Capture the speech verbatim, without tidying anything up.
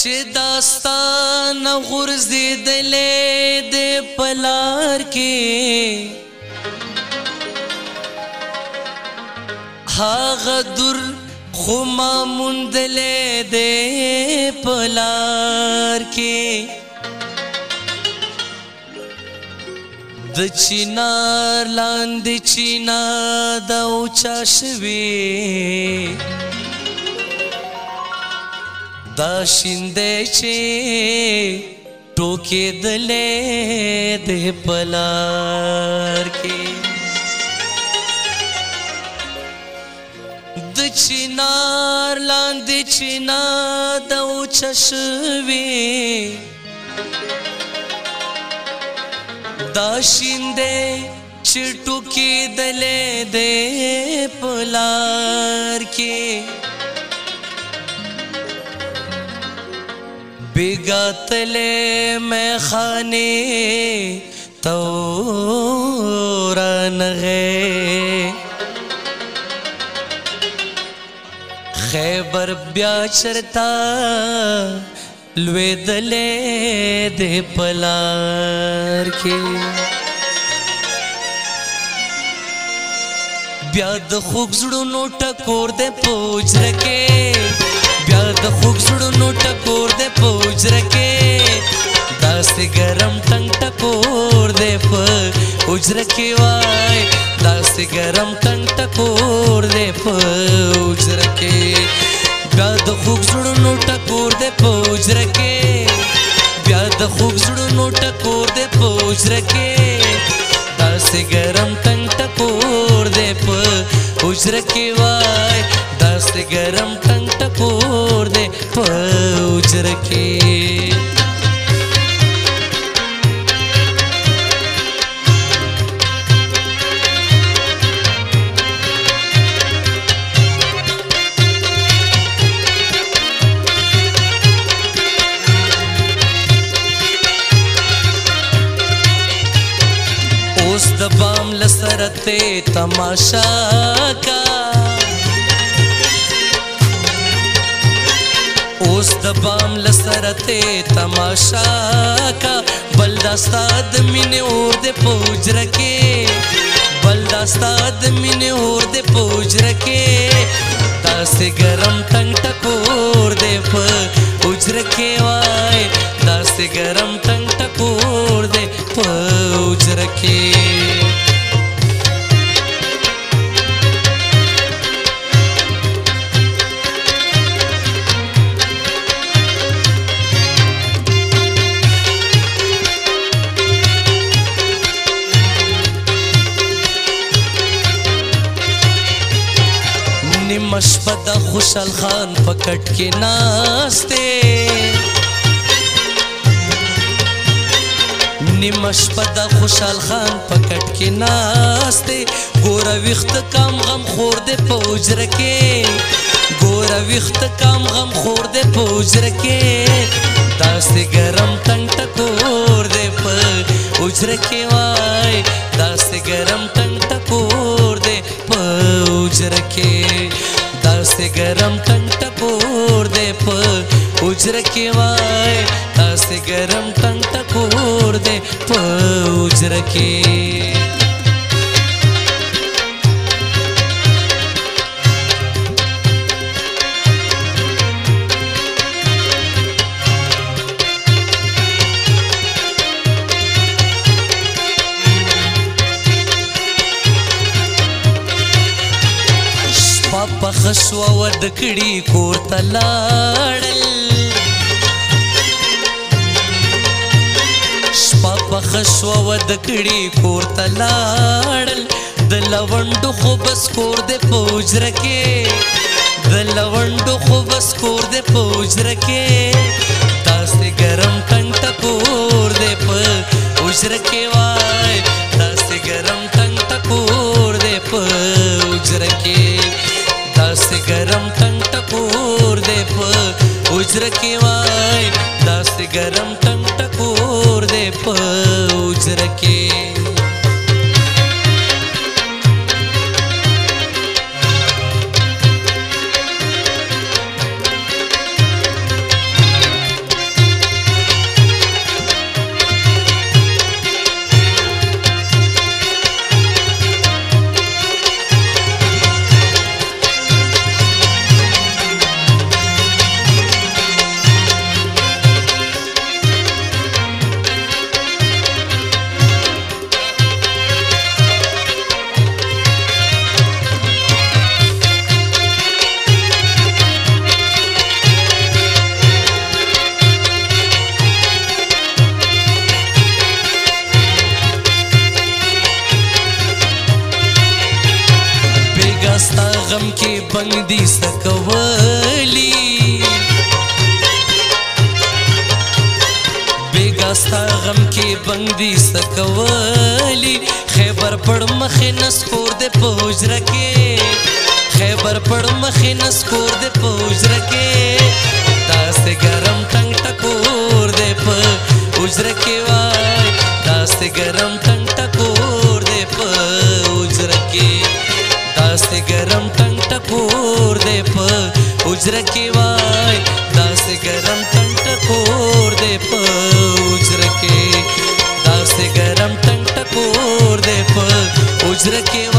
چې داستان غورځېدلې د پلار کې هغه در خو ما موندلې د پلار کې د چینار لاندې چینا د اوچا شوي دا شیندې چې ټوکېدلې د پلار کې د چینار لاندې چینا د اوچا شوي دا شیندې چې ټوکېدلې د پلار کې بیگاتلے میں خانے توران غے خیبر بیا چرتا لوے دلے دے پلار کے بیا د خوږ زړونو ټکور دے پوج رکے بیا د خوږ زړونو ټکور دے پوج رکے داسې ګرم ټنګ ټکور دے په اوج رکے وای داسې ګرم ټنګ ټکور دے په اوج رکے بیا د خوږ زړونو ټکور دے پوج رکے بیا د خوږ زړونو ټکور دے پوج رکے داسې ګرم ټنګ ټکور دے په اوج رکے وای داسې ګرم ټنګ ټکور دے په اوج رکے اوس د بام لسرته تماشا کا اوس د بام لسرته تماشا کا بل داستا د مینې اور د پوج رکے بل داستا د مینې اور د پوج رکے داسې ګرم ټنګ ټکور دے په اوج رکے وای داسې ګرم ټنګ ټکور دے په اوج رکے مشبد خوشحال خان پکٹ کے ناستے نمشبد خوشحال خان پکٹ کے ناستے گورا ویخت کام غم خور دے پوج رکے گورا ویخت کام غم خور دے پوج رکے داستے گرم ٹنگ ٹکور دے پوج رکے وائے داستے گرم ٹنگ ٹکور دے پوج رکے داستے گرم ٹنگ ٹکور دے په اوج رکے وای داستے گرم ٹنگ ٹکور دے په اوج رکے پخشوا ودکڑی کور تلاړل شپا پخشوا ودکڑی کور تلاړل د لونډو خو بس کور دے پوج رکے د لونډو خو بس کور دے پوج رکے داسې ګرم ټنګ ټکور دے په اوج رکے وای داسې ګرم ټنګ ټکور دے په اوج رکے داستے گرم ٹنگ ٹکور دے په اوج رکے وای داستے گرم ٹنگ ٹکور دے په اوج رکے غم کې بندي سکولی بیگاستا غم کې بندي سکولی خیبر پړ مخې نسکور دې پوجره کې خیبر پړ مخې نسکور دې پوجره کې داسې ګرم ټنګ ټکور دې په اوجره کې وای داسې ګرم ټنګ ټکور دې په اوجره کې داسې ګرم ټنګ ټکور دې په اوجره کې وای داسې ګرم ټنګ ټکور دې په اوجره کې داسې ګرم ټنګ ټکور دې په اوجره کې